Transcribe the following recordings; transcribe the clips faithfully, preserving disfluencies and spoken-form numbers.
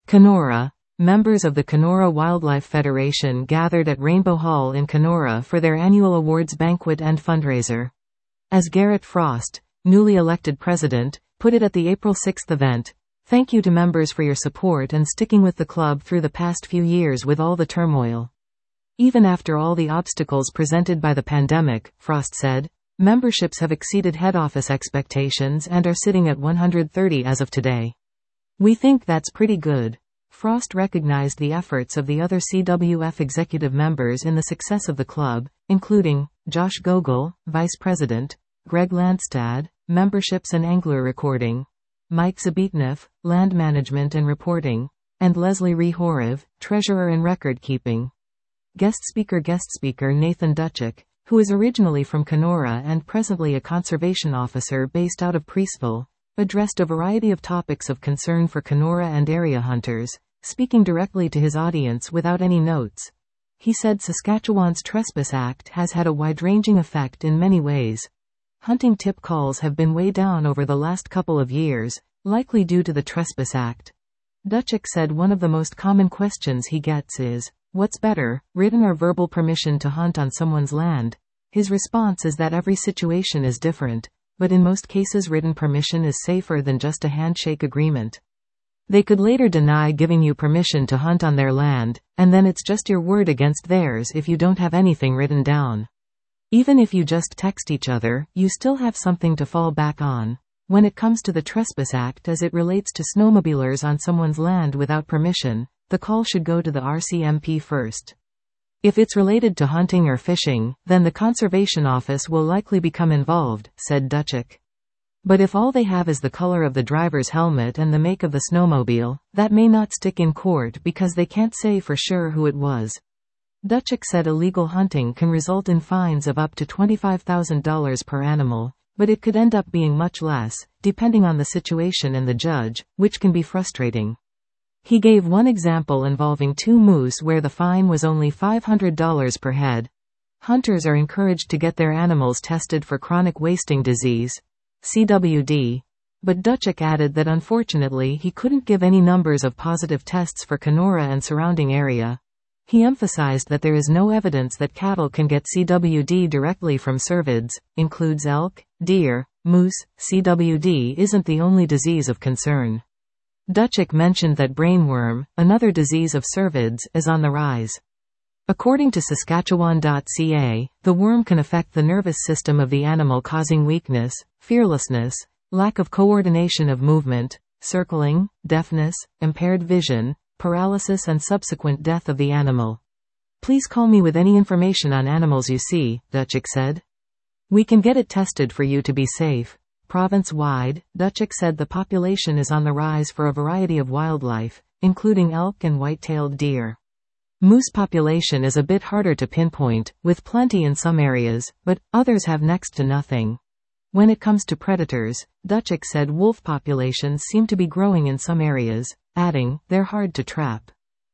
Kenora. Members of the Kenora Wildlife Federation gathered at Rainbow Hall in Kenora for their annual awards banquet and fundraiser. As Garrett Frost, newly elected president, put it at the April sixth event, "Thank you to members for your support and sticking with the club through the past few years with all the turmoil. Even after all the obstacles presented by the pandemic," Frost said, "memberships have exceeded head office expectations and are sitting at one hundred thirty as of today. We think that's pretty good." Frost recognized the efforts of the other C W F executive members in the success of the club, including Josh Gogol, Vice President, Greg Landstad, Memberships and Angler Recording, Mike Zabitneff, Land Management and Reporting, and Leslie Rehoriv, Treasurer and Record Keeping. Guest speaker Guest speaker Nathan Duchek, who is originally from Kenora and presently a conservation officer based out of Priestville, addressed a variety of topics of concern for Kenora and area hunters, speaking directly to his audience without any notes. He said Saskatchewan's Trespass Act has had a wide-ranging effect in many ways. Hunting tip calls have been way down over the last couple of years, likely due to the Trespass Act. Duchek said one of the most common questions he gets is, "What's better, written or verbal permission to hunt on someone's land?" His response is that every situation is different, but in most cases written permission is safer than just a handshake agreement. They could later deny giving you permission to hunt on their land, and then it's just your word against theirs if you don't have anything written down. Even if you just text each other, you still have something to fall back on. When it comes to the Trespass Act as it relates to snowmobilers on someone's land without permission, the call should go to the R C M P first. If it's related to hunting or fishing, then the Conservation Office will likely become involved, said Duchek. But if all they have is the color of the driver's helmet and the make of the snowmobile, that may not stick in court because they can't say for sure who it was. Duchek said illegal hunting can result in fines of up to twenty-five thousand dollars per animal, but it could end up being much less, depending on the situation and the judge, which can be frustrating. He gave one example involving two moose where the fine was only five hundred dollars per head. Hunters are encouraged to get their animals tested for chronic wasting disease, C W D, but Duchek added that unfortunately he couldn't give any numbers of positive tests for Kenora and surrounding area. He emphasized that there is no evidence that cattle can get C W D directly from cervids, includes elk, deer, moose. C W D isn't the only disease of concern. Duchek mentioned that brainworm, another disease of cervids, is on the rise. According to Saskatchewan dot C A, the worm can affect the nervous system of the animal, causing weakness, fearlessness, lack of coordination of movement, circling, deafness, impaired vision, paralysis and subsequent death of the animal. "Please call me with any information on animals you see," Duchek said. "We can get it tested for you to be safe." Province-wide, Duchek said the population is on the rise for a variety of wildlife, including elk and white-tailed deer. Moose population is a bit harder to pinpoint, with plenty in some areas, but others have next to nothing. When it comes to predators, Duchek said wolf populations seem to be growing in some areas, adding, "They're hard to trap."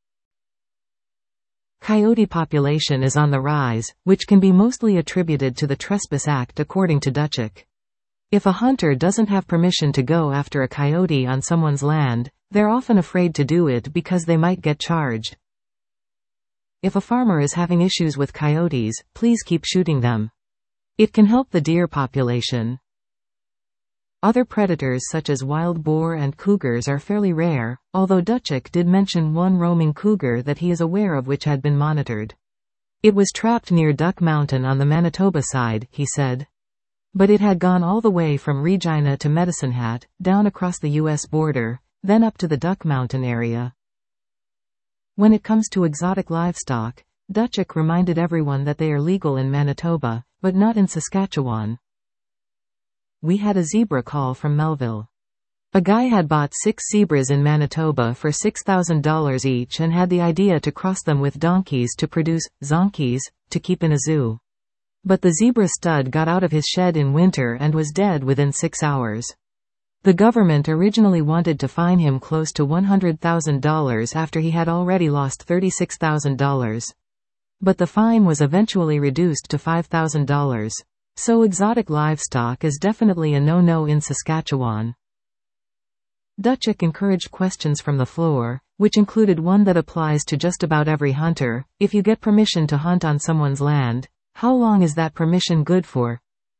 Coyote population is on the rise, which can be mostly attributed to the Trespass Act according to Duchek. If a hunter doesn't have permission to go after a coyote on someone's land, they're often afraid to do it because they might get charged. If a farmer is having issues with coyotes, please keep shooting them. It can help the deer population. Other predators such as wild boar and cougars are fairly rare, although Duchek did mention one roaming cougar that he is aware of which had been monitored. It was trapped near Duck Mountain on the Manitoba side, he said. But it had gone all the way from Regina to Medicine Hat, down across the U S border, then up to the Duck Mountain area. When it comes to exotic livestock, Duchek reminded everyone that they are legal in Manitoba, but not in Saskatchewan. "We had a zebra call from Melville. A guy had bought six zebras in Manitoba for six thousand dollars each and had the idea to cross them with donkeys to produce zonkies, to keep in a zoo. But the zebra stud got out of his shed in winter and was dead within six hours. The government originally wanted to fine him close to one hundred thousand dollars after he had already lost thirty-six thousand dollars. But the fine was eventually reduced to five thousand dollars. So exotic livestock is definitely a no-no in Saskatchewan. Dutchik encouraged questions from the floor, which included one that applies to just about every hunter. If you get permission to hunt on someone's land, how long is that permission good for?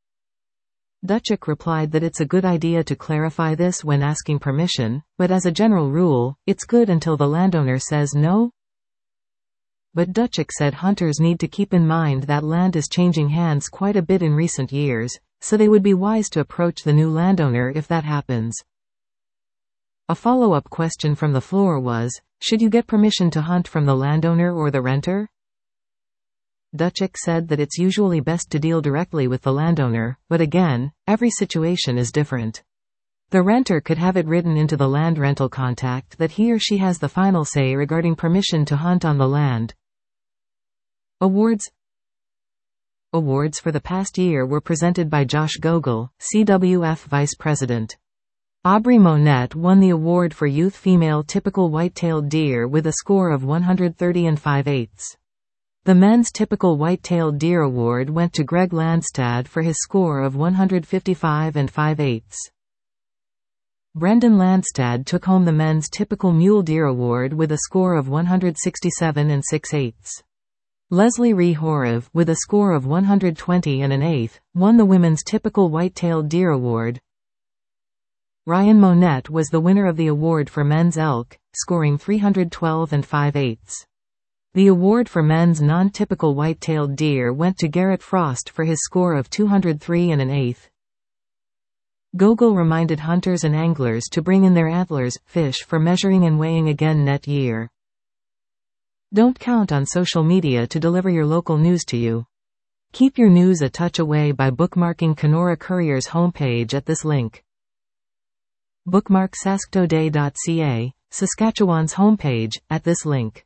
Dutchik replied that it's a good idea to clarify this when asking permission, but as a general rule, it's good until the landowner says no. But Dutchik said hunters need to keep in mind that land is changing hands quite a bit in recent years, so they would be wise to approach the new landowner if that happens. A follow-up question from the floor was, should you get permission to hunt from the landowner or the renter? Dutchik said that it's usually best to deal directly with the landowner, but again, every situation is different. The renter could have it written into the land rental contract that he or she has the final say regarding permission to hunt on the land. Awards. Awards for the past year were presented by Josh Gogol, C W F Vice President. Aubrey Monette won the award for Youth Female Typical White-tailed Deer with a score of one hundred thirty and five eighths. The Men's Typical White-tailed Deer Award went to Greg Landstad for his score of one hundred fifty-five and five eighths. Brendan Landstad took home the Men's Typical Mule Deer Award with a score of one hundred sixty-seven and six eighths. Leslie Ree Horov, with a score of one hundred twenty and an eighth, won the Women's Typical White-tailed Deer Award. Ryan Monette was the winner of the award for Men's Elk, scoring three hundred twelve and five eighths. The award for Men's Non-Typical White-tailed Deer went to Garrett Frost for his score of two hundred three and an eighth. Gogol reminded hunters and anglers to bring in their antlers, fish for measuring and weighing again net year. Don't count on social media to deliver your local news to you. Keep your news a touch away by bookmarking Kenora Courier's homepage at this link. Bookmark sasktoday dot c a, Saskatchewan's homepage, at this link.